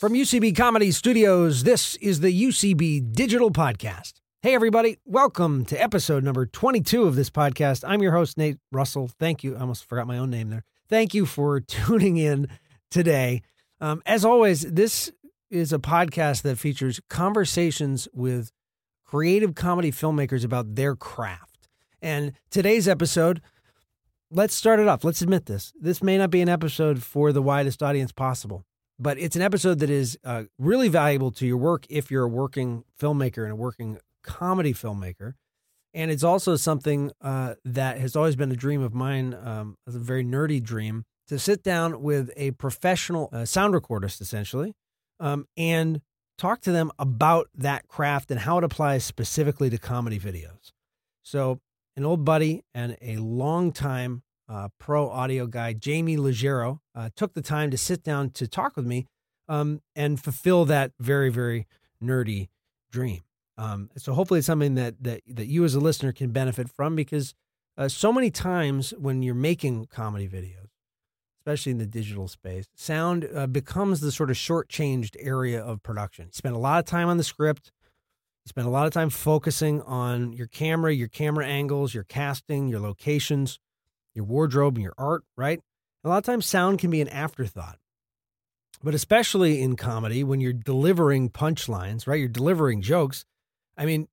From UCB Comedy Studios, this is the UCB Digital Podcast. Hey, everybody. Welcome to episode number 22 of this podcast. I'm your host, Nate Russell. Thank you. I almost forgot my own name there. Thank you for tuning in today. As always, this is a podcast that features conversations with creative comedy filmmakers about their craft. And today's episode, let's start it off. Let's admit this. This may not be an episode for the widest audience possible, but it's an episode that is really valuable to your work if you're a working filmmaker and a working comedy filmmaker. And it's also something that has always been a dream of mine, a very nerdy dream, to sit down with a professional sound recordist, essentially, and talk to them about that craft and how it applies specifically to comedy videos. So an old buddy and a longtime pro audio guy, Jamie Leggero, took the time to sit down to talk with me and fulfill that very, very nerdy dream. So hopefully it's something that you as a listener can benefit from, because so many times when you're making comedy videos, especially in the digital space, sound becomes the sort of shortchanged area of production. You spend a lot of time on the script. You spend a lot of time focusing on your camera angles, your casting, your locations, your wardrobe, and your art, right? A lot of times sound can be an afterthought. But especially in comedy, when you're delivering punchlines, right? You're delivering jokes. I mean,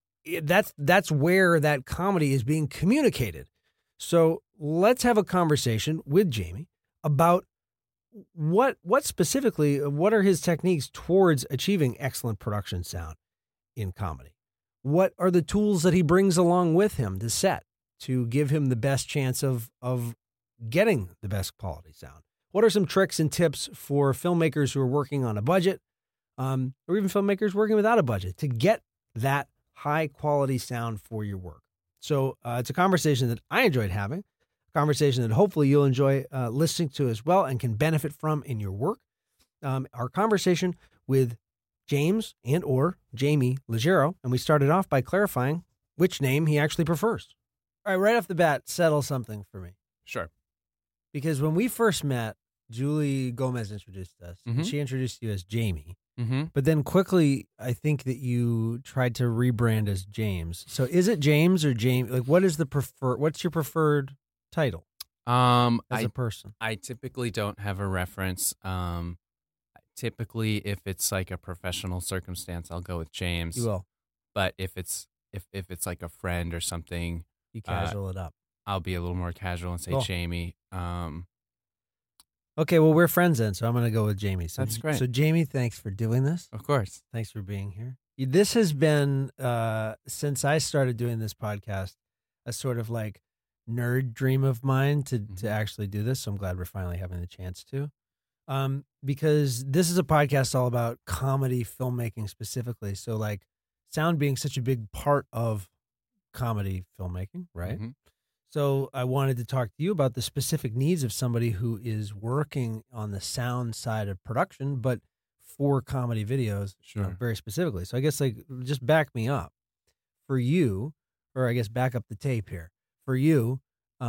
that's where that comedy is being communicated. So let's have a conversation with Jamie about what specifically, what are his techniques towards achieving excellent production sound in comedy? What are the tools that he brings along with him to set to give him the best chance of getting the best quality sound? What are some tricks and tips for filmmakers who are working on a budget, or even filmmakers working without a budget, to get that high quality sound for your work? So it's a conversation that I enjoyed having, a conversation that hopefully you'll enjoy listening to as well and can benefit from in your work. Our conversation with James and or Jamie Leggero, and we started off by clarifying which name he actually prefers. All right off the bat, settle something for me. Sure. Because when we first met, Julie Gomez introduced us. Mm-hmm. She introduced you as Jamie. Mm-hmm. But then quickly, I think that you tried to rebrand as James. So is it James or James? Like, what's your preferred title as a person? I typically don't have a reference. Typically, if it's like a professional circumstance, I'll go with James. You will. But if it's like a friend or something, You casual it up. I'll be a little more casual and say Cool. Jamie. Okay, well, we're friends then, so I'm going to go with Jamie. So, That's great. So, Jamie, thanks for doing this. Of course. Thanks for being here. This has been, since I started doing this podcast, a sort of like nerd dream of mine to actually do this. So I'm glad we're finally having the chance to. Because this is a podcast all about comedy filmmaking specifically. So like sound being such a big part of comedy filmmaking, right? Mm-hmm. So I wanted to talk to you about the specific needs of somebody who is working on the sound side of production, but for comedy videos, Sure. very specifically. So I guess like just back me up for you, or I guess back up the tape here for you.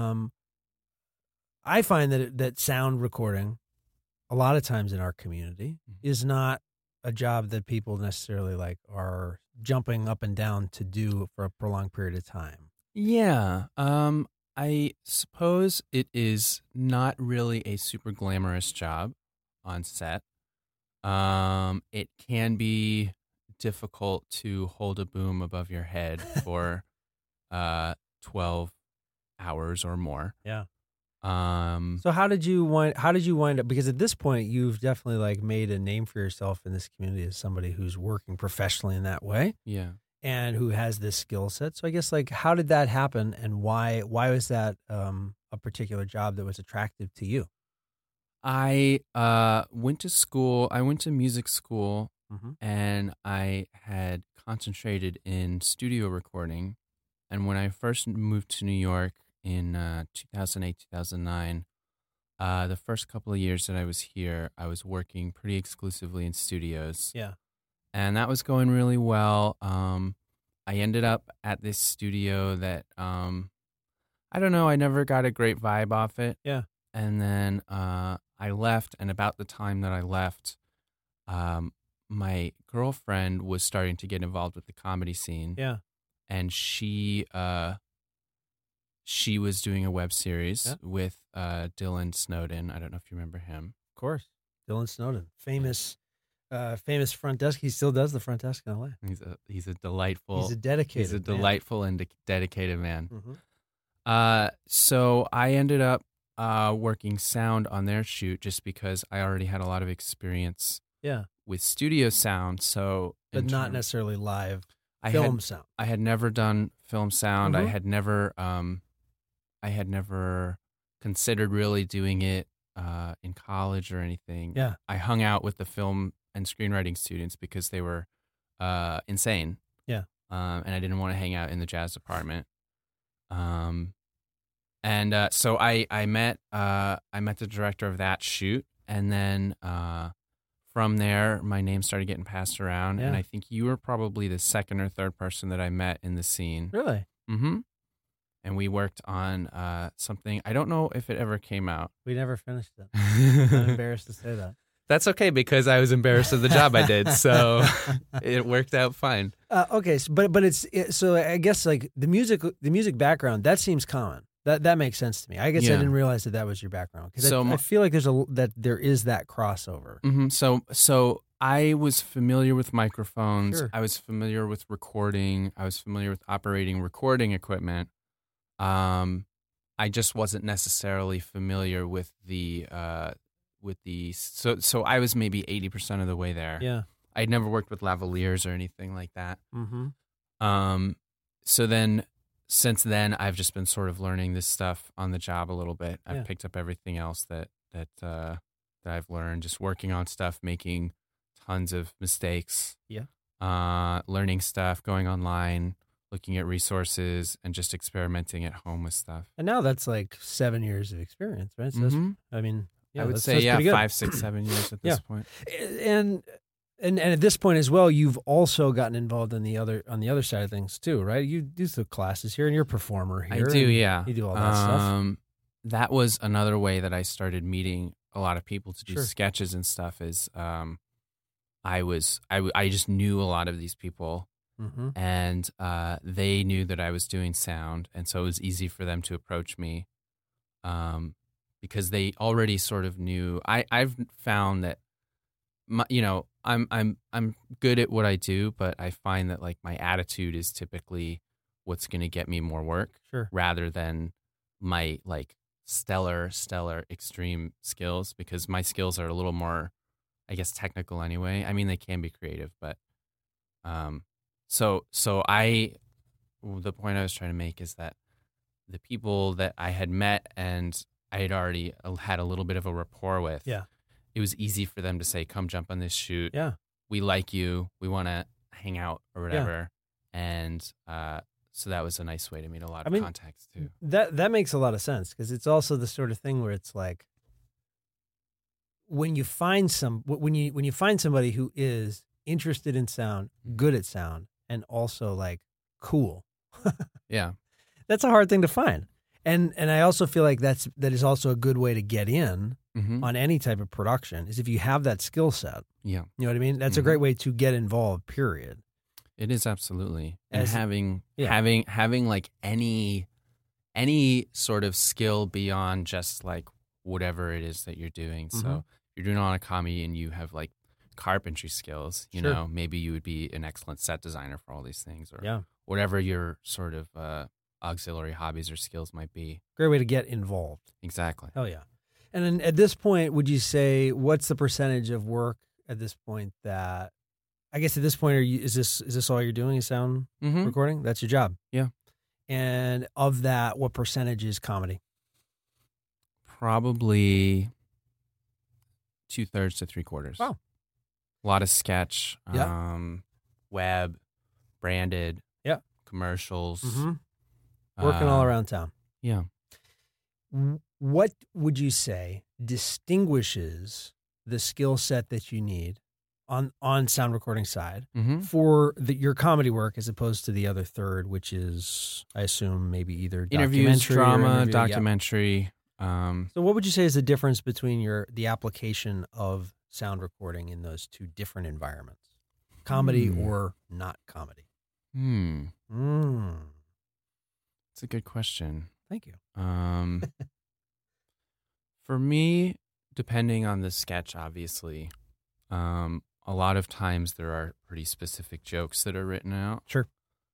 I find that sound recording a lot of times in our community is not a job that people necessarily like are jumping up and down to do for a prolonged period of time. Yeah. I suppose it is not really a super glamorous job on set. It can be difficult to hold a boom above your head for 12 hours or more. Yeah. So how did you wind up? Because at this point, you've definitely like made a name for yourself in this community as somebody who's working professionally in that way. Yeah. And who has this skill set. So I guess like, how did that happen, and why was that a particular job that was attractive to you? I went to school. I went to music school, and I had concentrated in studio recording. And when I first moved to New York in 2008, 2009, the first couple of years that I was here, I was working pretty exclusively in studios. Yeah. And that was going really well. I ended up at this studio that, I don't know, I never got a great vibe off it. Yeah. And then I left, and about the time that I left, my girlfriend was starting to get involved with the comedy scene. Yeah. And she was doing a web series with Dylan Snowden. I don't know if you remember him. Of course. Dylan Snowden, famous front desk. He still does the front desk in LA. He's a delightful. He's a dedicated. He's a delightful and dedicated man. Mm-hmm. So I ended up working sound on their shoot just because I already had a lot of experience. Yeah. With studio sound, so but not necessarily live film sound. I had never done film sound. Mm-hmm. I had never considered really doing it in college or anything. Yeah. I hung out with the film and screenwriting students because they were insane. Yeah. And I didn't want to hang out in the jazz department. So I met the director of that shoot, and then from there my name started getting passed around, and I think you were probably the second or third person that I met in the scene. Really? Mm-hmm. And we worked on something. I don't know if it ever came out. We never finished it. I'm embarrassed to say that. That's okay, because I was embarrassed of the job I did, so it worked out fine. Okay, so I guess like the music background, that seems common. That makes sense to me. I guess I didn't realize that was your background, because I feel like there is that crossover. Mm-hmm. So I was familiar with microphones. Sure. I was familiar with recording. I was familiar with operating recording equipment. I just wasn't necessarily familiar with the so I was maybe 80% of the way there. Yeah. I'd never worked with lavaliers or anything like that. Mm-hmm. So then, since then, I've just been sort of learning this stuff on the job a little bit. I've picked up everything else that I've learned, just working on stuff, making tons of mistakes. Yeah. Learning stuff, going online, looking at resources, and just experimenting at home with stuff. And now that's like 7 years of experience, right? So mm-hmm. I mean, I would say 5, 6, 7 years at this point. And at this point as well, you've also gotten involved on the other side of things too, right? You do the classes here, and you're a performer here. I do, yeah. You do all that stuff. That was another way that I started meeting a lot of people to do sketches and stuff. Is I just knew a lot of these people, mm-hmm. and they knew that I was doing sound, and so it was easy for them to approach me, because they already sort of knew. I've found that, I'm good at what I do, but I find that like my attitude is typically what's going to get me more work, rather than my like stellar extreme skills, because my skills are a little more, I guess, technical anyway. I mean, they can be creative, but the point I was trying to make is that the people that I had met and I had already had a little bit of a rapport with, it was easy for them to say, come jump on this shoot. Yeah. We like you. We want to hang out or whatever. And so that was a nice way to meet a lot of contacts too. That makes a lot of sense, because it's also the sort of thing where it's like, when you find somebody who is interested in sound, good at sound, and also like cool. Yeah. That's a hard thing to find. And I also feel like that is also a good way to get in on any type of production, is if you have that skill set. Yeah. You know what I mean? That's a great way to get involved, period. It is, absolutely. And having like any sort of skill beyond just like whatever it is that you're doing. Mm-hmm. So if you're doing it on a comedy and you have like carpentry skills, you know, maybe you would be an excellent set designer for all these things, or whatever your sort of auxiliary hobbies or skills might be. Great way to get involved. Exactly. Hell yeah. And then at this point, would you say, what's the percentage of work at this point that, I guess at this point, is this all you're doing, is sound recording? That's your job? Yeah. And of that, what percentage is comedy? Probably 2/3 to 3/4. Wow. A lot of sketch, web, branded, commercials. Mm-hmm. Working all around town. Yeah. What would you say distinguishes the skill set that you need on sound recording side for your comedy work, as opposed to the other third, which is, I assume, maybe either interviews, drama, documentary. So what would you say is the difference between the application of sound recording in those two different environments? Comedy or not comedy? It's a good question. Thank you. For me, depending on the sketch, obviously, a lot of times there are pretty specific jokes that are written out. Sure.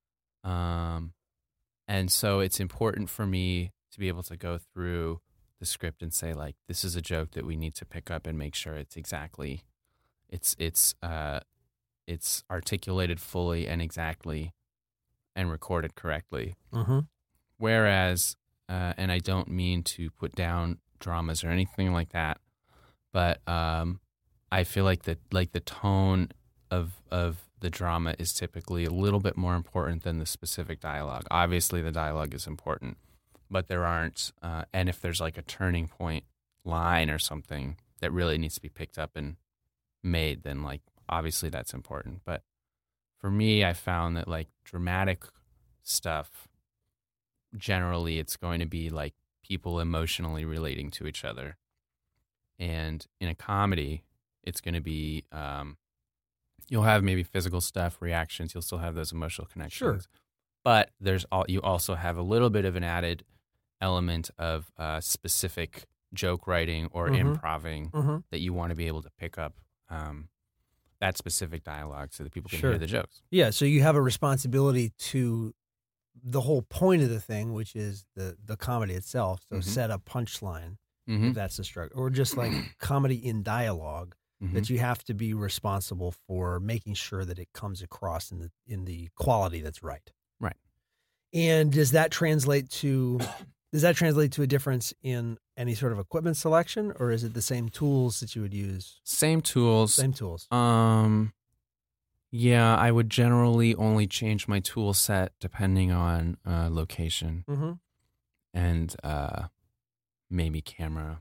And so it's important for me to be able to go through the script and say, like, this is a joke that we need to pick up and make sure it's articulated fully and exactly and recorded correctly. Mm-hmm. Whereas, and I don't mean to put down dramas or anything like that, but I feel like the tone of the drama is typically a little bit more important than the specific dialogue. Obviously, the dialogue is important, but there aren't. And if there's like a turning point line or something that really needs to be picked up and made, then like obviously that's important. But for me, I found that like dramatic stuff, generally it's going to be like people emotionally relating to each other. And in a comedy, it's going to be, you'll have maybe physical stuff, reactions, you'll still have those emotional connections. Sure. But you also have a little bit of an added element of specific joke writing or improving that you want to be able to pick up that specific dialogue so that people can hear the jokes. Yeah, so you have a responsibility to the whole point of the thing, which is the comedy itself. So set a punchline, if that's the struggle. Or just like comedy in dialogue, that you have to be responsible for making sure that it comes across in the quality that's right. Right. And does that translate to a difference in any sort of equipment selection, or is it the same tools that you would use? Same tools. Same tools. Yeah, I would generally only change my tool set depending on location and maybe camera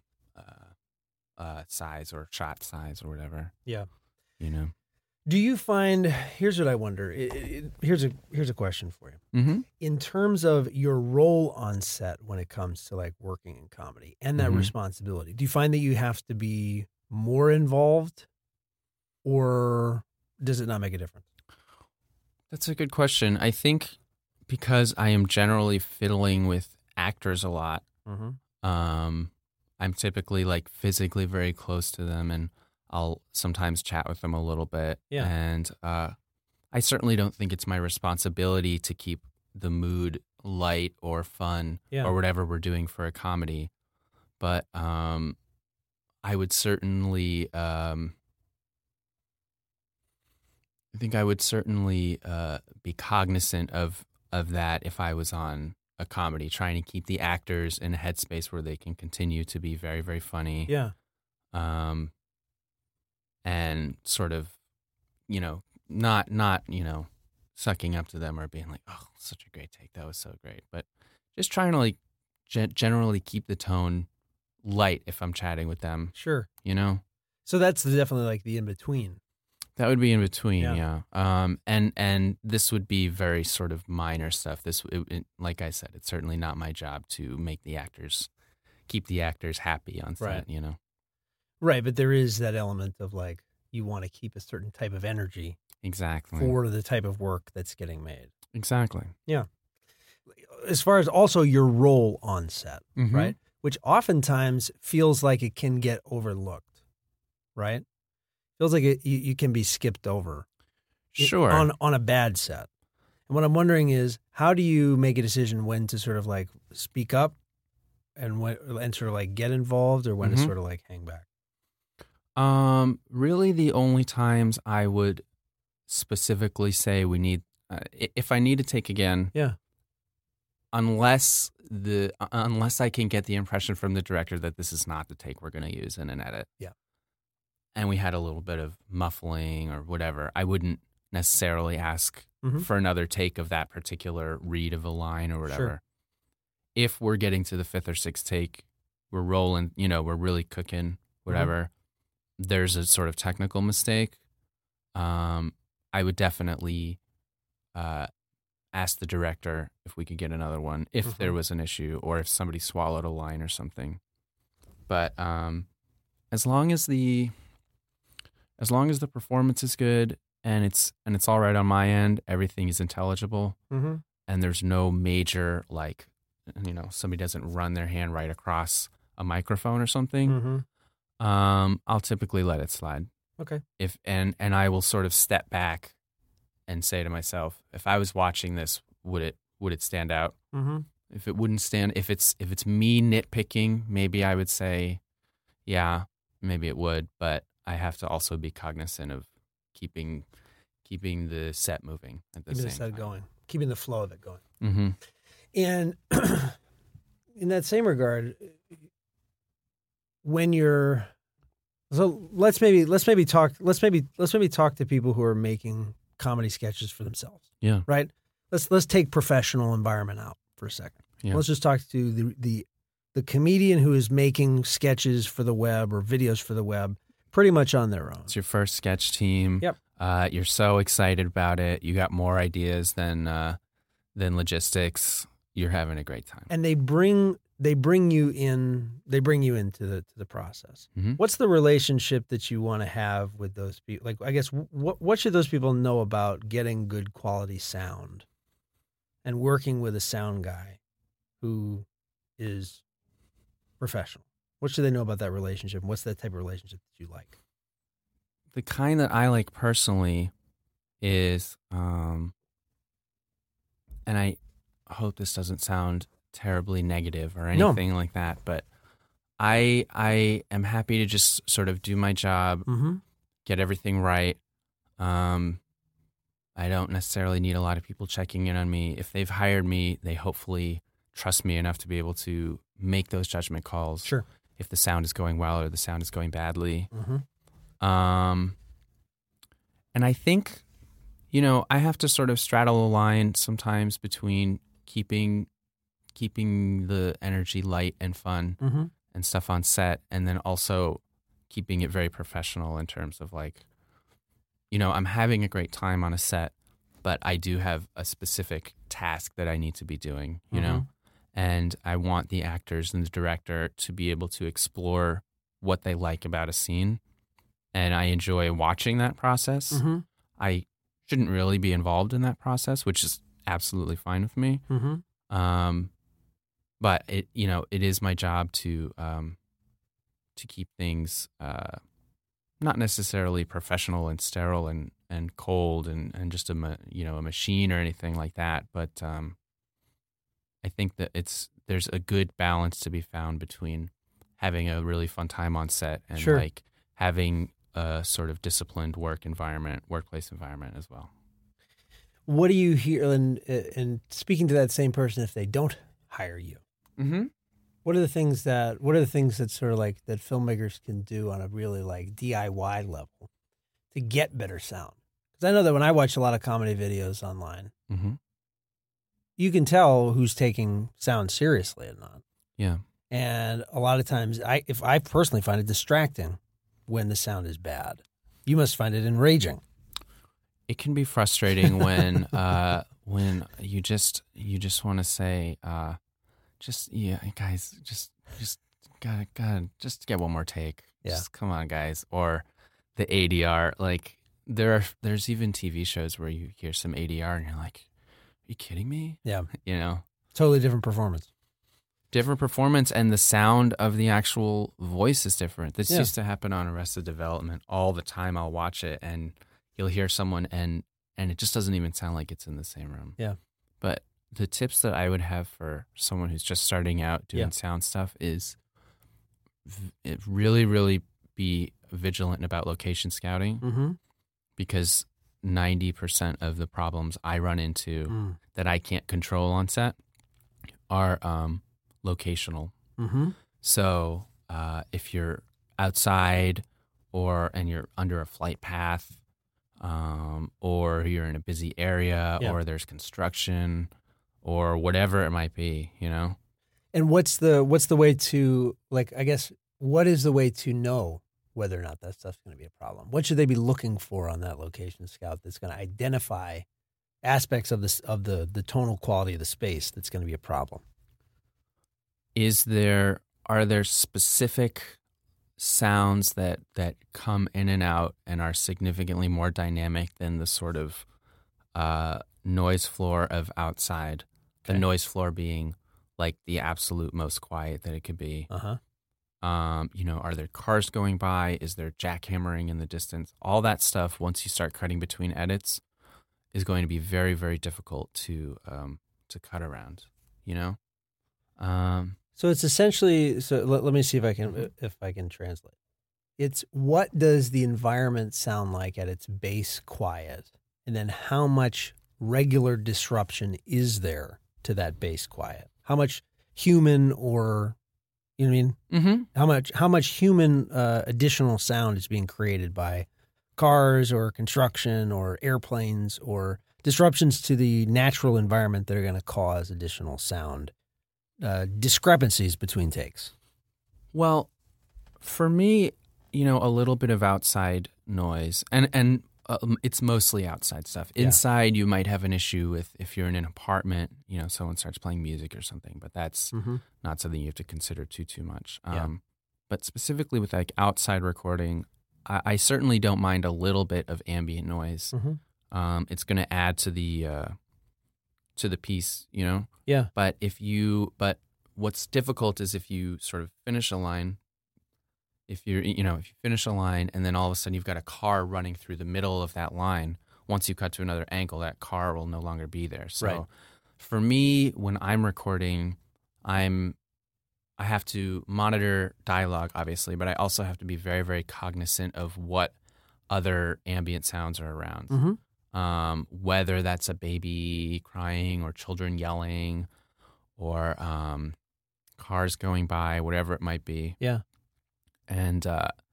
size or shot size or whatever. Yeah. You know. Do you find, here's what I wonder. Here's a question for you. Mm-hmm. In terms of your role on set when it comes to like working in comedy and that responsibility, do you find that you have to be more involved, or does it not make a difference? That's a good question. I think because I am generally fiddling with actors a lot, I'm typically like physically very close to them, and I'll sometimes chat with them a little bit. Yeah. And I certainly don't think it's my responsibility to keep the mood light or fun or whatever we're doing for a comedy. But I would certainly, I think I would certainly be cognizant of that if I was on a comedy, trying to keep the actors in a headspace where they can continue to be very, very funny. Yeah. And sort of, you know, not you know, sucking up to them or being like, oh, such a great take, that was so great. But just trying to like generally keep the tone light if I'm chatting with them. Sure. You know? So that's definitely like the in-between. That would be in between, yeah. And this would be very sort of minor stuff. Like I said, it's certainly not my job to keep the actors happy on set, you know? Right, but there is that element of like you want to keep a certain type of energy exactly for the type of work that's getting made. Exactly. Yeah. As far as also your role on set, right? Which oftentimes feels like it can get overlooked, right? Feels like you can be skipped over. Sure. On a bad set. And what I'm wondering is, how do you make a decision when to sort of like speak up and sort of like get involved, or when to sort of like hang back? Really the only times I would specifically say we need, if I need to take again. Yeah. Unless I can get the impression from the director that this is not the take we're going to use in an edit. Yeah. And we had a little bit of muffling or whatever, I wouldn't necessarily ask for another take of that particular read of a line or whatever. Sure. If we're getting to the fifth or sixth take, we're rolling, you know, we're really cooking, whatever, there's a sort of technical mistake, I would definitely ask the director if we could get another one, if there was an issue or if somebody swallowed a line or something. But as long as the as long as the performance is good and it's all right on my end, everything is intelligible, Mm-hmm. and there's no major somebody doesn't run their hand right across a microphone or something. Mm-hmm. I'll typically let it slide. Okay. If and I will sort of step back and say to myself, if I was watching this, would it stand out? Mm-hmm. If it wouldn't stand, if it's me nitpicking, maybe I would say, yeah, maybe it would, but I have to also be cognizant of keeping the set moving at the Keeping same the set time. going, keeping the flow of it going. Mm-hmm. And in that same regard, when you're let's maybe talk to people who are making comedy sketches for themselves. Yeah. Right? Let's take professional environment out for a second. Yeah. Let's just talk to the comedian who is making sketches for the web or videos for the web pretty much on their own. It's your first sketch team. Yep. You're so excited about it. You got more ideas than logistics. You're having a great time. And they bring you into the process. Mm-hmm. What's the relationship that you want to have with those people? Like, I guess, what should those people know about getting good quality sound and working with a sound guy who is professional? What should they know about that relationship? What's that type of relationship that you like? The kind that I like personally is, and I hope this doesn't sound terribly negative or anything like that, but I am happy to just sort of do my job, Mm-hmm. get everything right. I don't necessarily need a lot of people checking in on me. If they've hired me, they hopefully trust me enough to be able to make those judgment calls. Sure. If the sound is going well or the sound is going badly. Mm-hmm. And I think, I have to sort of straddle a line sometimes between keeping the energy light and fun Mm-hmm. and stuff on set, and then also keeping it very professional in terms of like, I'm having a great time on a set, but I do have a specific task that I need to be doing, and I want the actors and the director to be able to explore what they like about a scene. And I enjoy watching that process. Mm-hmm. I shouldn't really be involved in that process, which is absolutely fine with me. Mm-hmm. But it is my job to keep things not necessarily professional and sterile and cold and just a machine or anything like that. But I think that there's a good balance to be found between having a really fun time on set and Sure. like having a sort of disciplined workplace environment as well. What do you hear? And speaking to that same person, if they don't hire you, Mm-hmm. what are the things that sort of like that filmmakers can do on a really like DIY level to get better sound? Because I know that when I watch a lot of comedy videos online, Mm-hmm. you can tell who's taking sound seriously and not. Yeah. And a lot of times, I personally find it distracting when the sound is bad. You must find it enraging. It can be frustrating when you just want to say, guys, just gotta just get one more take. Yeah. Just come on, guys. Or the ADR. Like there's even TV shows where you hear some ADR and you're like, are you kidding me? Yeah. Totally Different performance. different performance, and the sound of the actual voice is different. This Yeah. used to happen on Arrested Development all the time. I'll watch it and you'll hear someone and it just doesn't even sound like it's in the same room. Yeah. But the tips that I would have for someone who's just starting out doing Yeah. sound stuff is really, really be vigilant about location scouting, Mm-hmm. because 90% of the problems I run into that I can't control on set are locational. Mm-hmm. So if you're outside and you're under a flight path, or you're in a busy area, Yeah. or there's construction, or whatever it might be, And what's the way to, like, I guess, what is the way to know whether or not that stuff's going to be a problem? What should they be looking for on that location scout that's going to identify aspects of this, of the tonal quality of the space that's going to be a problem? Are there specific sounds that come in and out and are significantly more dynamic than the sort of noise floor of outside. Okay. The noise floor being like the absolute most quiet that it could be. Are there cars going by? Is there jackhammering in the distance? All that stuff, once you start cutting between edits, is going to be very, very difficult to cut around. So it's essentially. So let me see if I can translate. It's what does the environment sound like at its base quiet, and then how much regular disruption is there to that base quiet? How much human or you know what I mean? Mm-hmm. How much human additional sound is being created by cars or construction or airplanes or disruptions to the natural environment that are going to cause additional sound discrepancies between takes? Well, for me, a little bit of outside noise, and it's mostly outside stuff. Inside, you might have an issue with if you're in an apartment, someone starts playing music or something, but that's not something you have to consider too much. But specifically with like outside recording, I certainly don't mind a little bit of ambient noise. It's going to add to the piece, Yeah. But what's difficult is if you sort of finish a line. If you finish a line and then all of a sudden you've got a car running through the middle of that line, once you cut to another angle, that car will no longer be there. So for me, when I'm recording, I have to monitor dialogue, obviously, but I also have to be very, very cognizant of what other ambient sounds are around. Whether that's a baby crying or children yelling or cars going by, whatever it might be. Yeah. And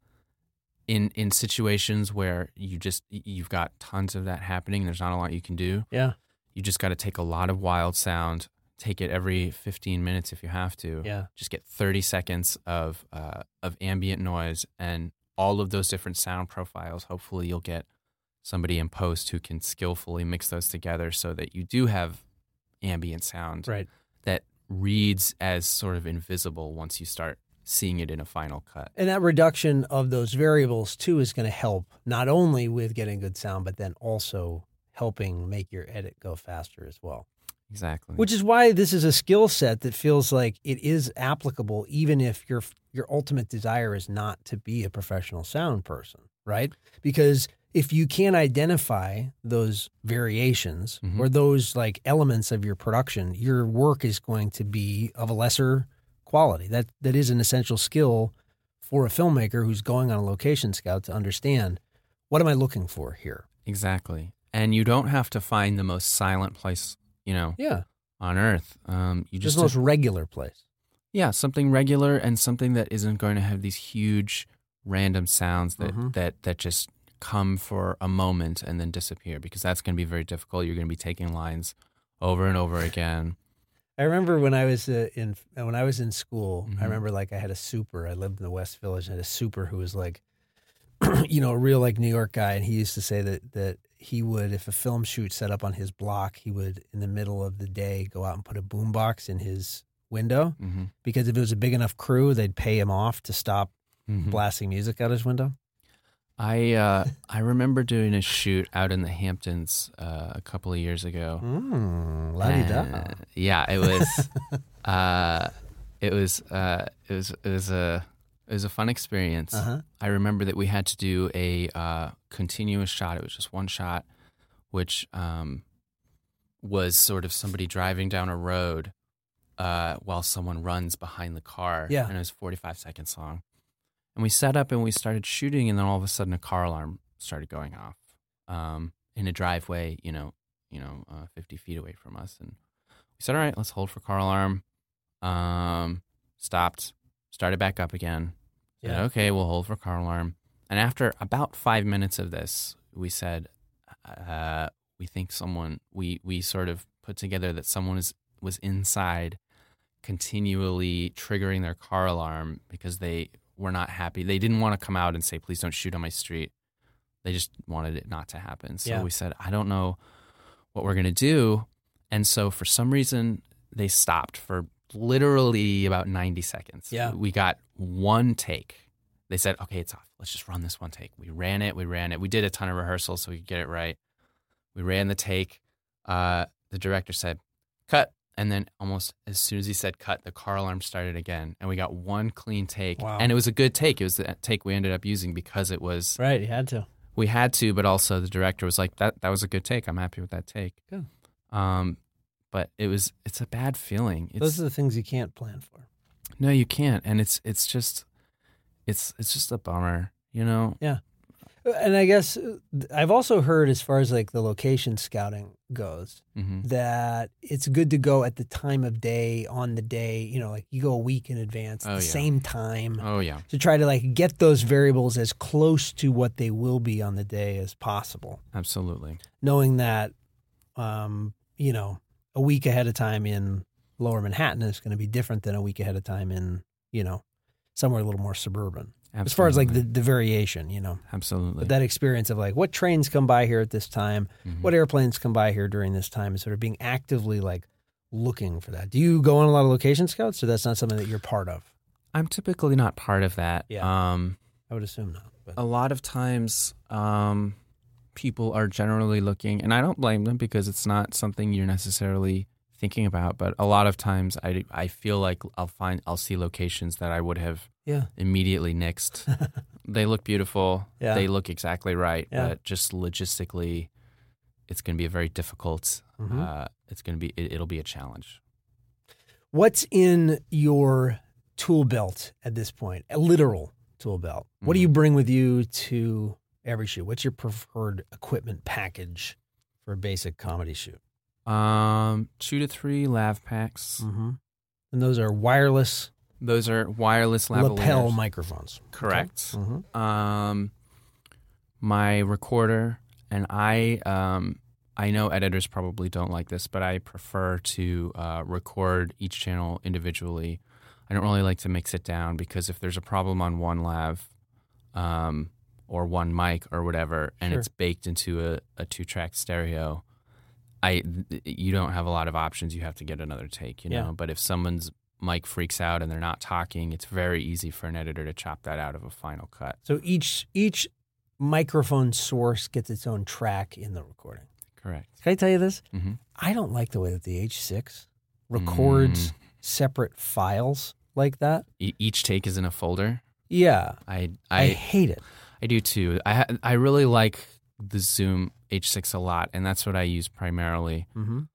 in situations where you've got tons of that happening, there's not a lot you can do. Yeah, you just got to take a lot of wild sound. Take it every 15 minutes if you have to. Yeah, just get 30 seconds of ambient noise and all of those different sound profiles. Hopefully, you'll get somebody in post who can skillfully mix those together so that you do have ambient sound that reads as sort of invisible once you start seeing it in a final cut. And that reduction of those variables, too, is going to help not only with getting good sound, but then also helping make your edit go faster as well. Exactly. Which is why this is a skill set that feels like it is applicable even if your ultimate desire is not to be a professional sound person, right? Because if you can't identify those variations or those like elements of your production, your work is going to be of a lesser quality. That is an essential skill for a filmmaker who's going on a location scout to understand, what am I looking for here? Exactly. And you don't have to find the most silent place, on earth. You just the most regular place. Yeah, something regular and something that isn't going to have these huge random sounds that just come for a moment and then disappear, because that's going to be very difficult. You're going to be taking lines over and over again. I remember when I was in school, I remember like I had a super. I lived in the West Village and I had a super who was like, a real like New York guy, and he used to say that he would, if a film shoot set up on his block, he would in the middle of the day go out and put a boombox in his window because if it was a big enough crew, they'd pay him off to stop blasting music out his window. I remember doing a shoot out in the Hamptons a couple of years ago. La-di-da. Yeah, it was a fun experience. I remember that we had to do a continuous shot. It was just one shot, which was sort of somebody driving down a road while someone runs behind the car. Yeah. And it was 45 seconds long. And we set up and we started shooting, and then all of a sudden a car alarm started going off in a driveway, 50 feet away from us. And we said, all right, let's hold for car alarm. Stopped, started back up again. Said, okay, we'll hold for car alarm. And after about 5 minutes of this, we said, we think we sort of put together that someone was inside continually triggering their car alarm because they were not happy. They didn't want to come out and say, please don't shoot on my street. They just wanted it not to happen. So we said, I don't know what we're going to do. And so for some reason, they stopped for literally about 90 seconds. Yeah. We got one take. they said, okay, it's off. Let's just run this one take. We ran it. We did a ton of rehearsals so we could get it right. We ran the take. The director said, cut. And then almost as soon as he said cut, the car alarm started again. And we got one clean take. Wow. And it was a good take. It was the take we ended up using because it was... Right, you had to. We had to, but also the director was like, that was a good take. I'm happy with that take. Good. But it's a bad feeling. Those are the things you can't plan for. No, you can't. And it's just a bummer, you know? Yeah. And I guess I've also heard, as far as like the location scouting goes, that it's good to go at the time of day, on the day, you know, like you go a week in advance, at the same time. Oh, yeah. To try to like get those variables as close to what they will be on the day as possible. Absolutely. Knowing that, you know, a week ahead of time in Lower Manhattan is going to be different than a week ahead of time in, you know, somewhere a little more suburban. Absolutely. As far as like the variation, you know. Absolutely. But that experience of like what trains come by here at this time, what airplanes come by here during this time, is sort of being actively like looking for that. Do you go on a lot of location scouts, or that's not something that you're part of? I'm typically not part of that. Yeah. I would assume not. But. A lot of times people are generally looking, and I don't blame them because it's not something you're necessarily thinking about, but a lot of times I feel like I'll see locations that I would have immediately nixed. They look beautiful. Yeah. They look exactly right, but just logistically, it's going to be a very difficult. It'll be a challenge. What's in your tool belt at this point? A literal tool belt. What do you bring with you to every shoot? What's your preferred equipment package for a basic comedy shoot? 2 to 3 lav packs. And those are wireless. Those are wireless lavaliers. Lapel microphones. Correct. Okay. My recorder, and I know editors probably don't like this, but I prefer to record each channel individually. I don't really like to mix it down because if there's a problem on one lav or one mic or whatever, and it's baked into a 2-track stereo, you don't have a lot of options. You have to get another take, you know. But if someone's mic freaks out and they're not talking, it's very easy for an editor to chop that out of a final cut. So each microphone source gets its own track in the recording. Correct. Can I tell you this? I don't like the way that the H6 records separate files like that. Each take is in a folder? Yeah. I hate it. I do too. I really like the Zoom H6 a lot, and that's what I use primarily.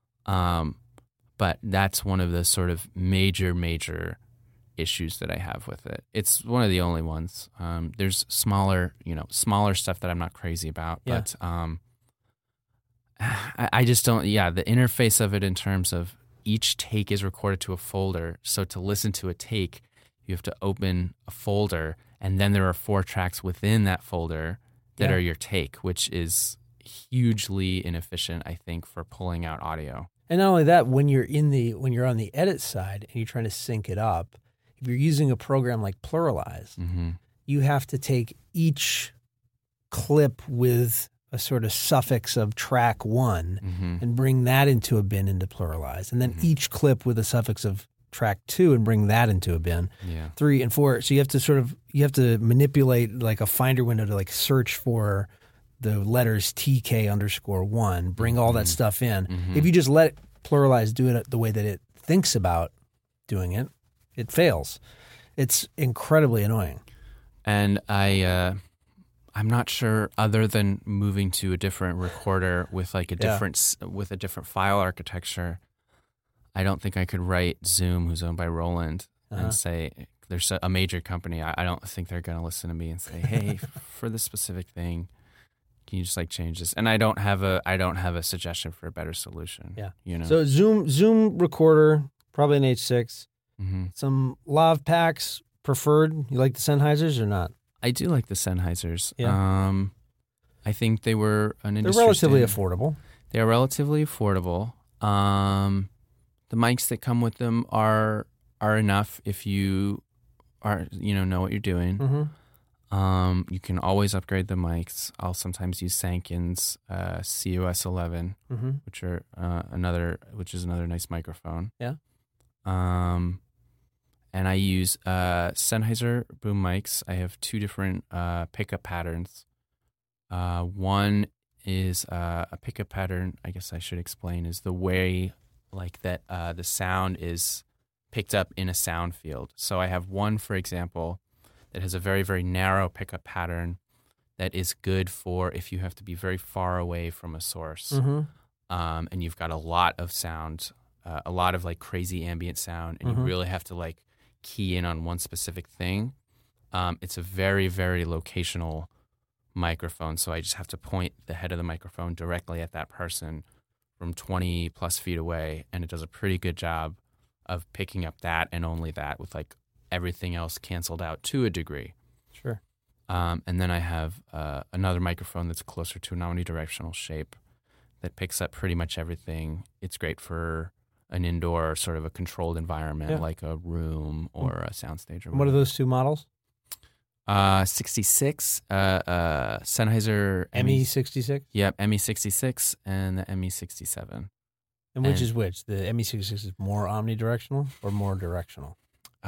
But that's one of the sort of major issues that I have with it. It's one of the only ones. There's smaller stuff that I'm not crazy about, but I just don't. Yeah, the interface of it in terms of each take is recorded to a folder. So to listen to a take, you have to open a folder, and then there are 4 tracks within that folder that are your take, which is hugely inefficient, I think, for pulling out audio. And not only that, when you're on the edit side and you're trying to sync it up, if you're using a program like Pluralize, you have to take each clip with a sort of suffix of track 1 and bring that into a bin into Pluralize, and then each clip with a suffix of track 2 and bring that into a bin. 3 and 4. So you have to manipulate like a finder window to like search for the letters TK_1, bring all that stuff in. If you just let Pluralize do it the way that it thinks about doing it, it fails. It's incredibly annoying. And I'm not sure, other than moving to a different recorder with like a different file architecture, I don't think I could write Zoom, who's owned by Roland, and say, there's a major company. I don't think they're going to listen to me and say, hey, for this specific thing, can you just like change this? And I don't have a suggestion for a better solution. Yeah. You know. So Zoom recorder, probably an H6. Some lav packs preferred. You like the Sennheisers or not? I do like the Sennheisers. Yeah. I think they were an industry. They're relatively affordable. They are relatively affordable. The mics that come with them are enough if you know what you're doing. You can always upgrade the mics. I'll sometimes use Sanken's COS 11, which is another nice microphone. Yeah. and I use Sennheiser boom mics. I have two different pickup patterns. One is a pickup pattern, I guess I should explain, is the way like that the sound is picked up in a sound field. So I have one, for example, that has a very, very narrow pickup pattern that is good for if you have to be very far away from a source. Mm-hmm. And you've got a lot of sound, a lot of like crazy ambient sound, and you really have to like key in on one specific thing. It's a very, very locational microphone, so I just have to point the head of the microphone directly at that person from 20 plus feet away, and it does a pretty good job of picking up that and only that, with like everything else canceled out to a degree. Sure. And then I have another microphone that's closer to an omnidirectional shape that picks up pretty much everything. It's great for an indoor sort of a controlled environment, like a room or a soundstage. Or what are those two models? 66, Sennheiser ME66? Yep, ME66 and the ME67. And which is which? The ME66 is more omnidirectional or more directional?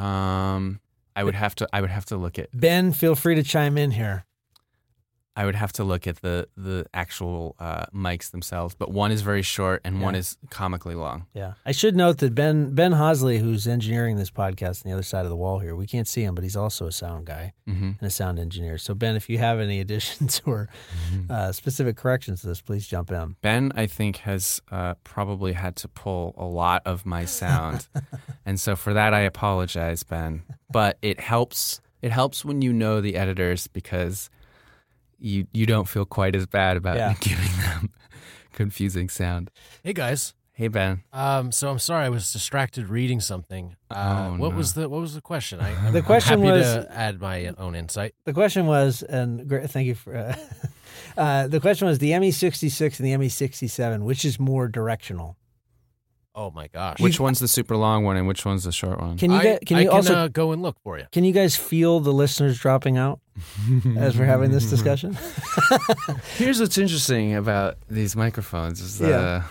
I would have to look at Ben, feel free to chime in here. I would have to look at the actual mics themselves, but one is very short and one is comically long. Yeah. I should note that Ben Hosley, who's engineering this podcast on the other side of the wall here, we can't see him, but he's also a sound guy and a sound engineer. So, Ben, if you have any additions or specific corrections to this, please jump in. Ben, I think, has probably had to pull a lot of my sound. And so for that, I apologize, Ben. But it helps. It helps when you know the editors, because you don't feel quite as bad about giving them confusing sound. Hey guys. Hey Ben. So I'm sorry, I was distracted reading something. What was the question? The question happy was to add my own insight. The question was, and thank you for. The question was the ME66 and the ME67, which is more directional? Oh my gosh! Which one's the super long one and which one's the short one? Can you also go and look for you? Can you guys feel the listeners dropping out as we're having this discussion? Here's what's interesting about these microphones is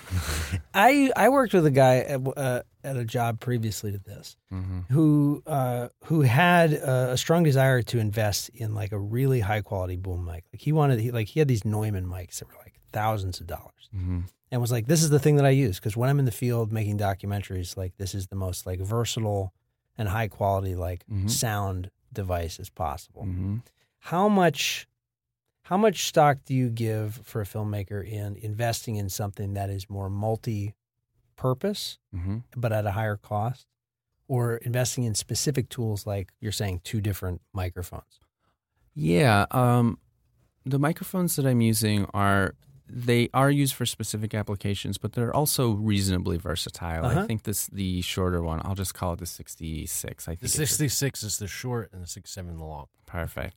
I worked with a guy at a job previously to this who had a strong desire to invest in like a really high quality boom mic. Like he had these Neumann mics that were like thousands of dollars. And was like, this is the thing that I use, because when I'm in the field making documentaries, like this is the most like versatile and high quality like sound device as possible. How much stock do you give for a filmmaker in investing in something that is more multi-purpose but at a higher cost, or investing in specific tools like you're saying 2 different microphones? Yeah, the microphones that I'm using are used for specific applications, but they're also reasonably versatile. I think the shorter one, I'll just call it the 66. I think the 66 is the short and the 67 the long. Perfect.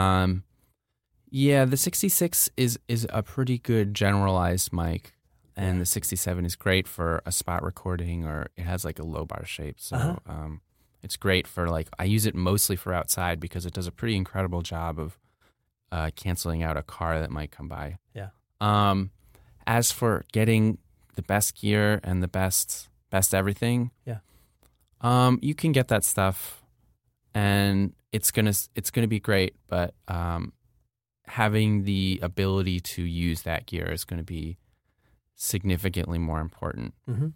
The 66 is a pretty good generalized mic, and the 67 is great for a spot recording, or it has like a low bar shape. So it's great for like, I use it mostly for outside because it does a pretty incredible job of canceling out a car that might come by. Yeah. As for getting the best gear and the best everything, you can get that stuff, and it's gonna be great. But having the ability to use that gear is going to be significantly more important.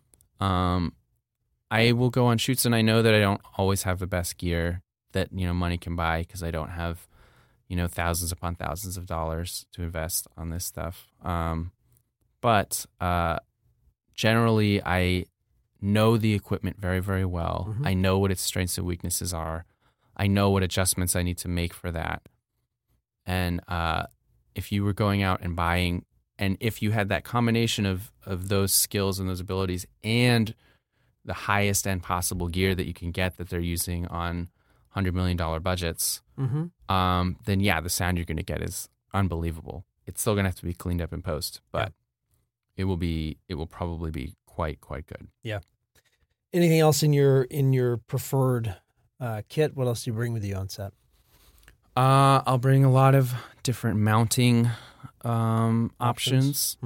I will go on shoots, and I know that I don't always have the best gear that money can buy, because I don't have thousands upon thousands of dollars to invest on this stuff. But generally, I know the equipment very, very well. I know what its strengths and weaknesses are. I know what adjustments I need to make for that. And if you were going out and buying, and if you had that combination of those skills and those abilities and the highest end possible gear that you can get that they're using on $100 million budgets, then the sound you're going to get is unbelievable. It's still going to have to be cleaned up in post, but it will probably be quite good. Yeah. Anything else in your preferred kit? What else do you bring with you on set? I'll bring a lot of different mounting options.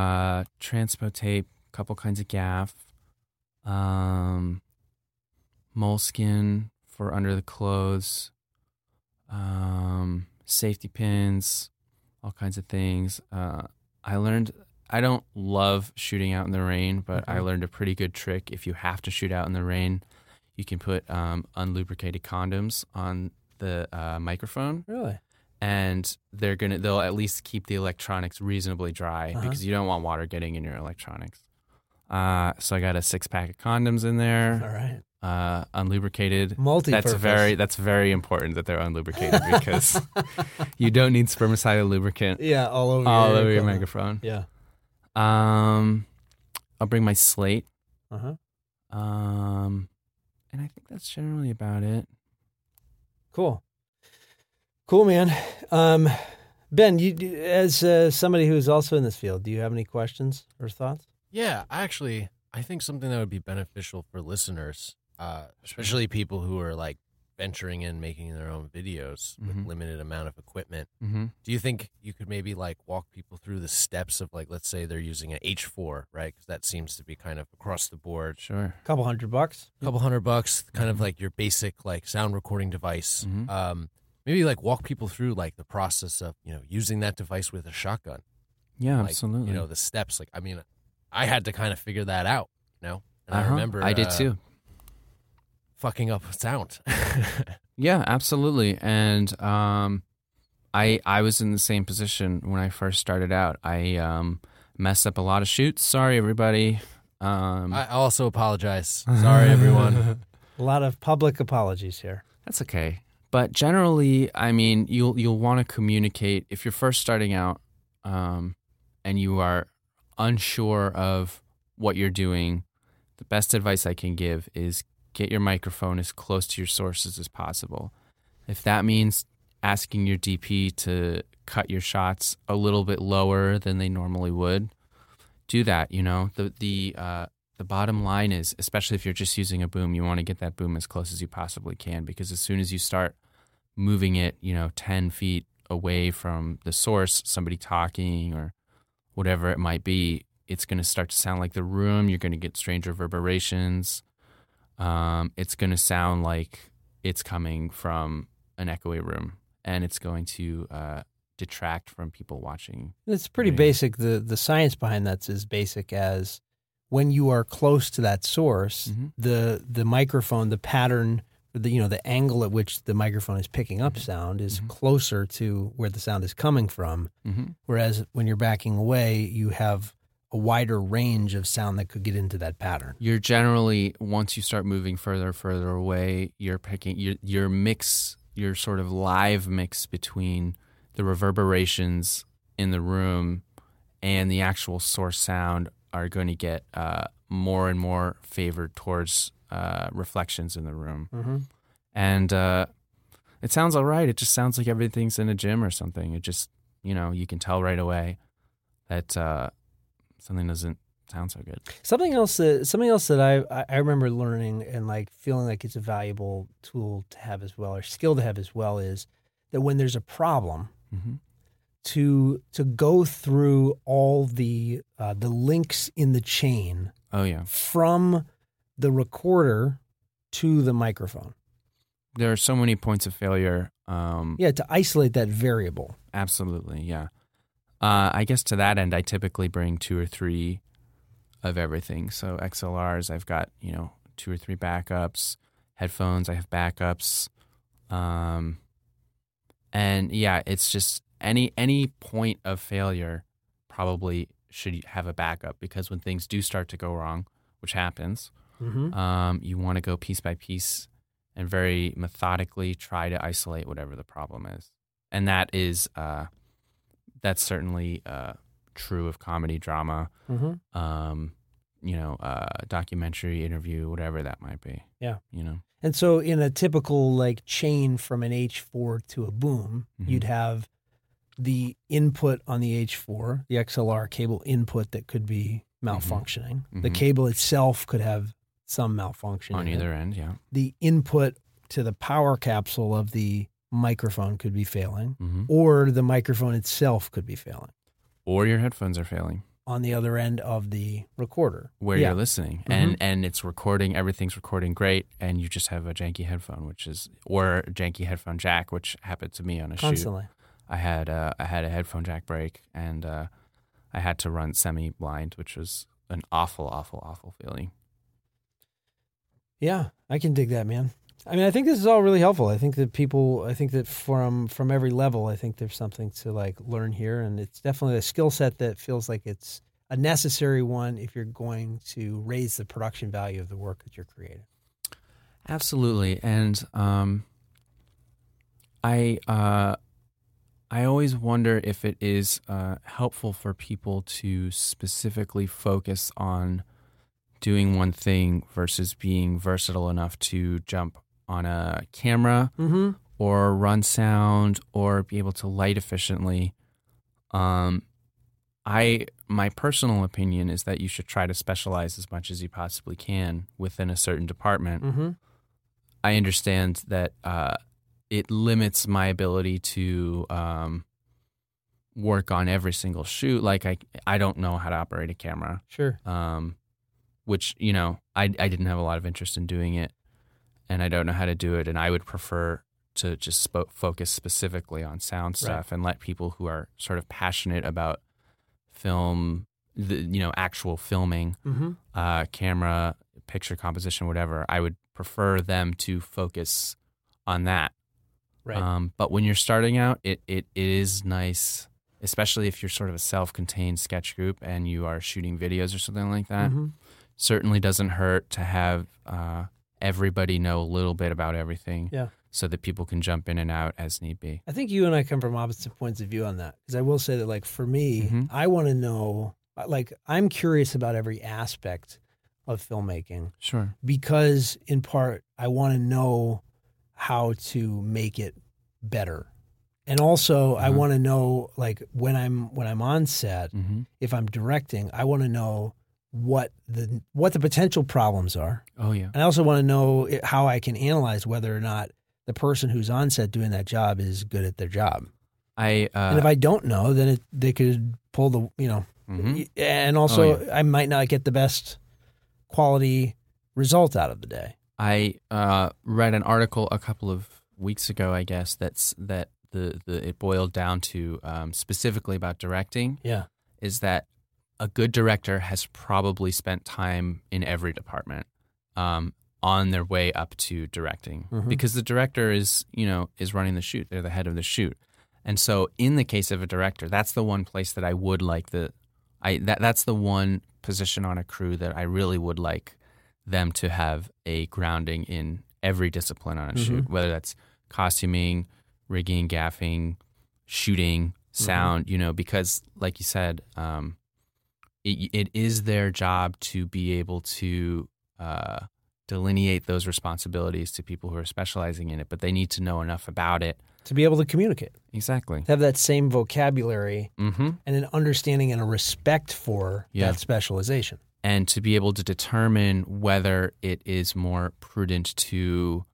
Transpo tape, a couple kinds of gaff, moleskin for under the clothes, safety pins, all kinds of things. I don't love shooting out in the rain, but I learned a pretty good trick. If you have to shoot out in the rain, you can put unlubricated condoms on the microphone. Really? And they'll at least keep the electronics reasonably dry because you don't want water getting in your electronics. So I got a 6-pack of condoms in there. All right. Unlubricated. Multi-purpose. That's very important that they're unlubricated because you don't need spermicidal lubricant. Yeah, all over your microphone. Yeah. I'll bring my slate. Uh-huh. And I think that's generally about it. Cool, man. Ben, you as somebody who's also in this field, do you have any questions or thoughts? Yeah, actually, I think something that would be beneficial for listeners, especially people who are like venturing in making their own videos with limited amount of equipment. Mm-hmm. Do you think you could maybe like walk people through the steps of like, let's say they're using an H4, right? Because that seems to be kind of across the board. Sure. $200. Couple $100, kind of like your basic like sound recording device. Maybe like walk people through like the process of, using that device with a shotgun. Yeah, like, absolutely. The steps. Like, I mean, I had to kind of figure that out, And I remember I did too. Fucking up sound. Yeah, absolutely. And I was in the same position when I first started out. I messed up a lot of shoots. Sorry, everybody. I also apologize. Sorry, everyone. A lot of public apologies here. That's okay. But generally, I mean, you'll want to communicate if you're first starting out, and you are unsure of what you're doing. The best advice I can give is get your microphone as close to your sources as possible. If that means asking your DP to cut your shots a little bit lower than they normally would, do that. The bottom line is, especially if you're just using a boom, you want to get that boom as close as you possibly can, because as soon as you start moving it, 10 feet away from the source, somebody talking or whatever it might be, it's going to start to sound like the room. You're going to get strange reverberations. It's going to sound like it's coming from an echoey room, and it's going to detract from people watching. It's pretty basic. The science behind that's as basic as when you are close to that source, the microphone, the pattern, the angle at which the microphone is picking up sound is closer to where the sound is coming from. Whereas when you're backing away, you have a wider range of sound that could get into that pattern. You're generally, once you start moving further away, you're picking your mix, your sort of live mix between the reverberations in the room and the actual source sound are going to get more and more favored towards reflections in the room. And it sounds all right. It just sounds like everything's in a gym or something. It just, you can tell right away that something doesn't sound so good. Something else that I remember learning and like feeling like it's a valuable tool to have as well, or skill to have as well, is that when there's a problem, to go through all the links in the chain. Oh yeah. From the recorder to the microphone. There are so many points of failure. To isolate that variable. Absolutely, yeah. I guess to that end, I typically bring 2 or 3 of everything. So XLRs, I've got 2 or 3 backups. Headphones, I have backups. And yeah, it's just any point of failure probably should have a backup, because when things do start to go wrong, which happens, you want to go piece by piece and very methodically try to isolate whatever the problem is. And that is that's certainly true of comedy, drama, documentary, interview, whatever that might be. Yeah. And so in a typical like chain from an H4 to a boom, you'd have the input on the H4, the XLR cable input that could be malfunctioning. The cable itself could have some malfunction on either end, yeah. The input to the power capsule of the microphone could be failing, or the microphone itself could be failing. Or your headphones are failing. on the other end of the recorder where you're listening, and it's recording. Everything's recording great, and you just have a janky headphone, or a janky headphone jack, which happened to me on a constantly. shoot. I had a headphone jack break, and I had to run semi-blind, which was an awful, awful, awful feeling. Yeah, I can dig that, man. I mean, I think this is all really helpful. I think that from every level, I think there's something to like learn here, and it's definitely a skill set that feels like it's a necessary one if you're going to raise the production value of the work that you're creating. Absolutely, and I always wonder if it is helpful for people to specifically focus on doing one thing versus being versatile enough to jump on a camera or run sound or be able to light efficiently. My personal opinion is that you should try to specialize as much as you possibly can within a certain department. I understand that it limits my ability to work on every single shoot. Like I don't know how to operate a camera. Sure. Which, I didn't have a lot of interest in doing it, and I don't know how to do it, and I would prefer to just focus specifically on sound stuff and let people who are sort of passionate about film, actual filming, camera, picture composition, whatever, I would prefer them to focus on that. Right. But when you're starting out, it is nice, especially if you're sort of a self-contained sketch group and you are shooting videos or something like that. Certainly doesn't hurt to have everybody know a little bit about everything so that people can jump in and out as need be. I think you and I come from opposite points of view on that, because I will say that, like, for me, I want to know, like, I'm curious about every aspect of filmmaking. Sure. Because, in part, I want to know how to make it better. And also, I want to know, like, when I'm on set, if I'm directing, I want to know what the potential problems are. Oh, yeah. And I also want to know how I can analyze whether or not the person who's on set doing that job is good at their job. And if I don't know, then they could pull the, and also I might not get the best quality result out of the day. I read an article a couple of weeks ago, I guess, that it boiled down to specifically about directing. Yeah. Is that a good director has probably spent time in every department on their way up to directing, because the director is running the shoot. They're the head of the shoot. And so in the case of a director, that's the one place that I would like that's the one position on a crew that I really would like them to have a grounding in every discipline on a shoot, whether that's costuming, rigging, gaffing, shooting, sound, because like you said, it is their job to be able to delineate those responsibilities to people who are specializing in it, but they need to know enough about it to be able to communicate. Exactly. To have that same vocabulary and an understanding and a respect for that specialization. And to be able to determine whether it is more prudent to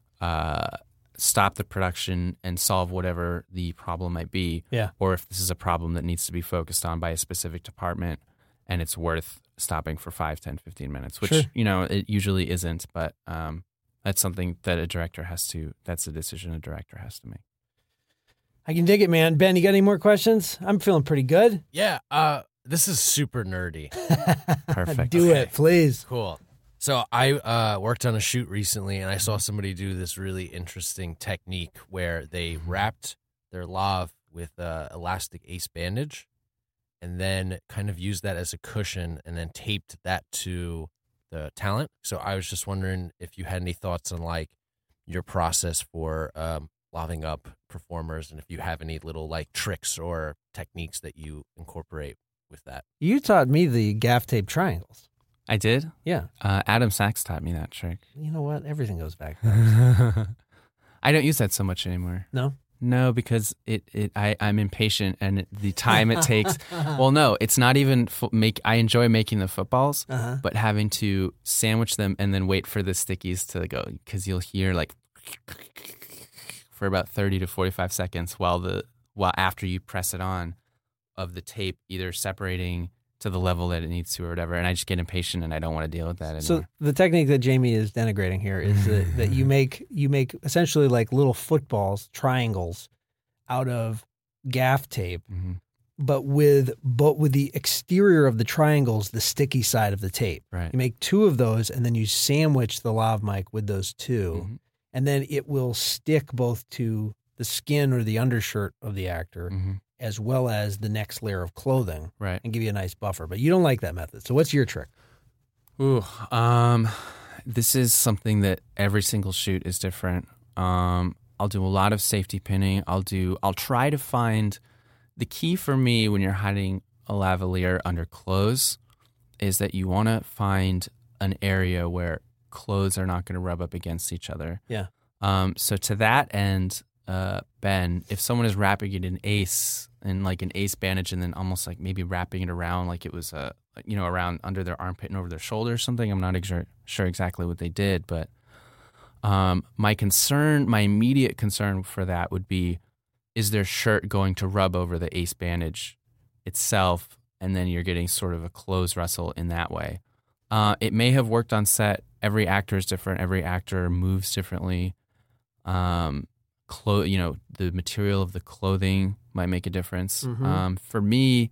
stop the production and solve whatever the problem might be, or if this is a problem that needs to be focused on by a specific department and it's worth stopping for 5, 10, 15 minutes, which, it usually isn't, but that's something that that's a decision a director has to make. I can dig it, man. Ben, you got any more questions? I'm feeling pretty good. Yeah, this is super nerdy. Perfect. Do it, please. Cool. So I worked on a shoot recently, and I saw somebody do this really interesting technique where they wrapped their lav with elastic ace bandage and then kind of used that as a cushion and then taped that to the talent. So I was just wondering if you had any thoughts on, like, your process for laving up performers, and if you have any little, like, tricks or techniques that you incorporate with that. You taught me the gaff tape triangles. I did? Yeah. Adam Sachs taught me that trick. You know what? Everything goes back. I don't use that so much anymore. No? No, because I'm impatient, and the time it takes. Well, no, it's not even I enjoy making the footballs, but having to sandwich them and then wait for the stickies to go, because you'll hear like for about 30 to 45 seconds while after you press it on, of the tape either separating to the level that it needs to or whatever, and I just get impatient and I don't want to deal with that So anymore. the technique that Jamie is denigrating here is that you make essentially like little footballs, triangles, out of gaff tape, Mm-hmm. but with the exterior of the triangles, the sticky side of the tape. Right. You make 2 of those, and then you sandwich the lav mic with those 2, Mm-hmm. and then it will stick both to the skin or the undershirt of the actor, Mm-hmm. as well as the next layer of clothing, Right. and give you a nice buffer. But you don't like that method. So what's your trick? Ooh, this is something that every single shoot is different. I'll do a lot of safety pinning. I'll try to find the key for me when you're hiding a lavalier under clothes is that you want to find an area where clothes are not going to rub up against each other. Yeah. So to that end, Ben, if someone is wrapping it in ace and like an ace bandage and then almost like maybe wrapping it around like it was around under their armpit and over their shoulder or something, I'm not sure exactly what they did, but my immediate concern for that would be, is their shirt going to rub over the ace bandage itself, and then you're getting sort of a clothes rustle in that way. It may have worked on set. Every actor is different. Every actor moves differently. The material of the clothing might make a difference. Mm-hmm. For me,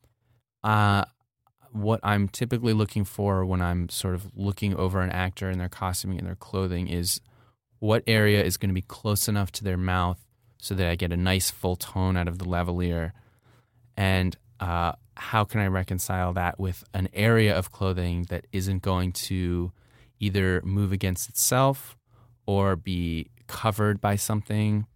what I'm typically looking for when I'm sort of looking over an actor and their costuming and their clothing is what area is going to be close enough to their mouth so that I get a nice full tone out of the lavalier, and how can I reconcile that with an area of clothing that isn't going to either move against itself or be covered by something,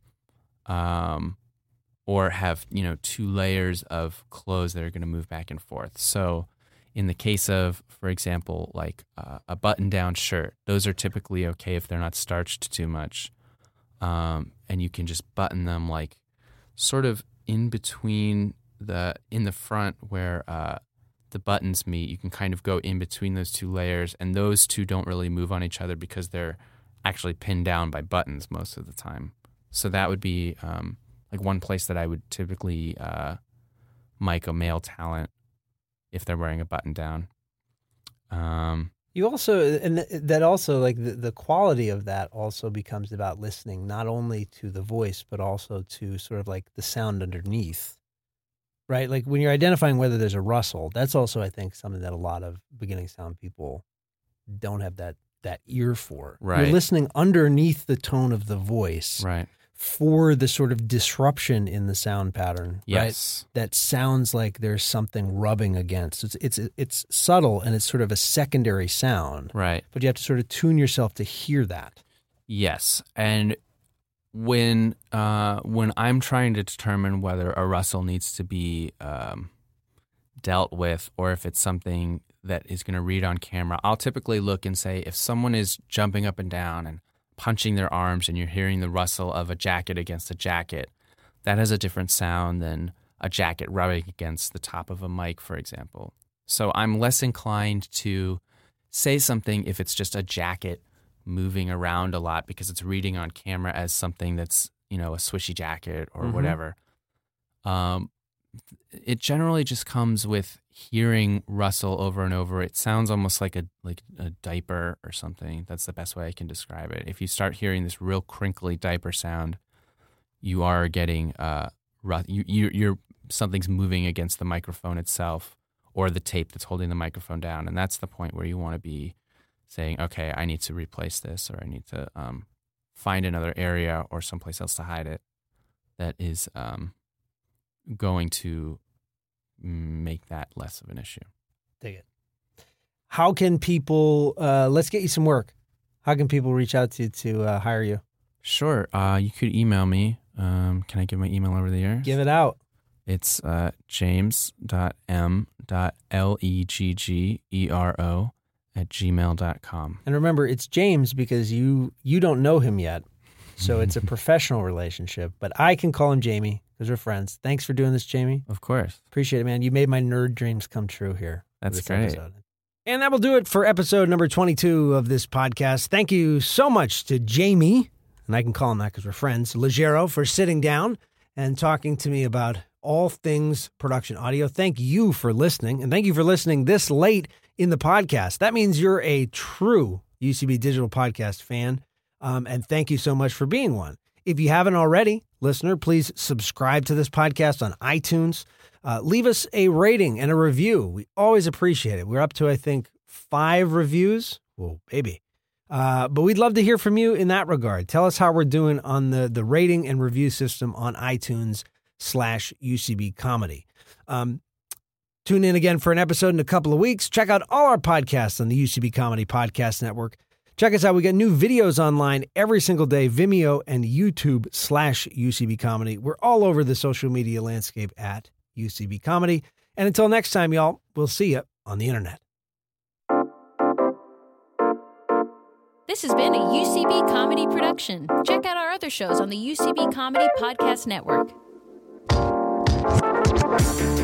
or have 2 layers of clothes that are going to move back and forth. So in the case of, for example, like a button-down shirt, those are typically okay if they're not starched too much. And you can just button them like sort of in between in the front where the buttons meet. You can kind of go in between those 2 layers, and those 2 don't really move on each other because they're actually pinned down by buttons most of the time. So that would be like one place that I would typically mic a male talent if they're wearing a button down. You also, and that also, like the quality of that also becomes about listening not only to the voice, but also to sort of like the sound underneath, right? Like when you're identifying whether there's a rustle, that's also, I think, something that a lot of beginning sound people don't have that ear for. Right. You're listening underneath the tone of the voice. Right. For the sort of disruption in the sound pattern, Yes. right? That sounds like there's something rubbing against. It's subtle and it's sort of a secondary sound, Right. but you have to sort of tune yourself to hear that. Yes. And when I'm trying to determine whether a rustle needs to be dealt with or if it's something that is going to read on camera, I'll typically look and say, if someone is jumping up and down and punching their arms and you're hearing the rustle of a jacket against a jacket, that has a different sound than a jacket rubbing against the top of a mic, for example. So I'm less inclined to say something if it's just a jacket moving around a lot because it's reading on camera as something that's, a swishy jacket or whatever. It generally just comes with hearing rustle over and over. It sounds almost like a diaper or something. That's the best way I can describe it. If you start hearing this real crinkly diaper sound, you are getting you're something's moving against the microphone itself or the tape that's holding the microphone down, and that's the point where you want to be saying, okay, I need to replace this, or I need to find another area or someplace else to hide it that is going to make that less of an issue. Dig it. How can people, let's get you some work. How can people reach out to you to hire you? Sure. You could email me. Can I give my email over the air? Give it out. It's james.m.leggero@gmail.com. And remember, it's James because you don't know him yet. So it's a professional relationship, but I can call him Jamie because we're friends. Thanks for doing this, Jamie. Of course. Appreciate it, man. You made my nerd dreams come true here. That's great. Episode. And that will do it for episode number 22 of this podcast. Thank you so much to Jamie, and I can call him that because we're friends, Leggero, for sitting down and talking to me about all things production audio. Thank you for listening, and thank you for listening this late in the podcast. That means you're a true UCB Digital Podcast fan, and thank you so much for being one. If you haven't already, listener, please subscribe to this podcast on iTunes. Leave us a rating and a review. We always appreciate it. We're up to, I think, 5 reviews. Whoa, baby. But we'd love to hear from you in that regard. Tell us how we're doing on the rating and review system on iTunes/UCB Comedy. Tune in again for an episode in a couple of weeks. Check out all our podcasts on the UCB Comedy Podcast Network. Check us out. We got new videos online every single day, Vimeo and YouTube/UCB Comedy. We're all over the social media landscape at UCB Comedy. And until next time, y'all, we'll see you on the internet. This has been a UCB Comedy production. Check out our other shows on the UCB Comedy Podcast Network.